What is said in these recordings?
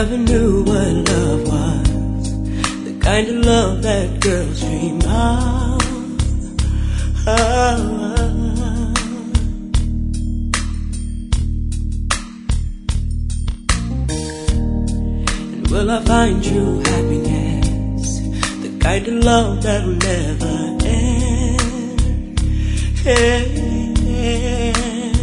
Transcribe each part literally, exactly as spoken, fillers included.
never knew what love was, the kind of love that girls dream of. Oh. And will I find true happiness, the kind of love that will never end? end.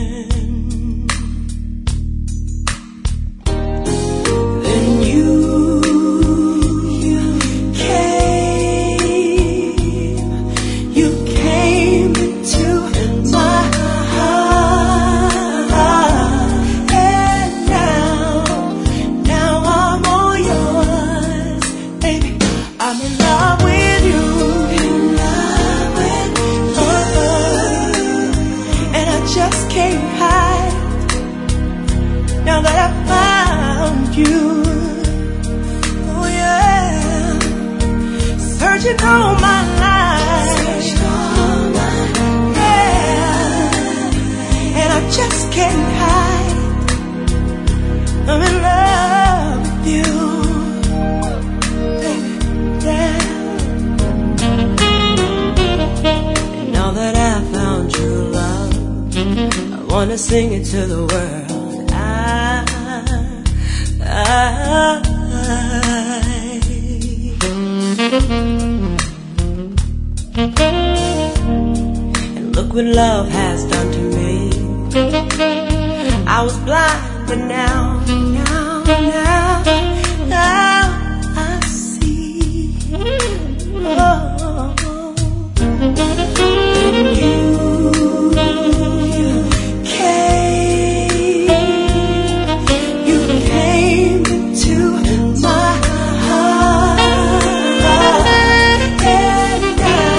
Now that I found you, oh yeah, searching all my life, yeah, and I just can't hide. I'm in love with you, yeah. And now that I found true love, I wanna sing it to the world. And look what love has done to me. I was blind, but now, now, now, now I see. Oh. And you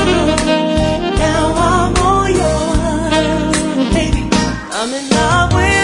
I'm in love with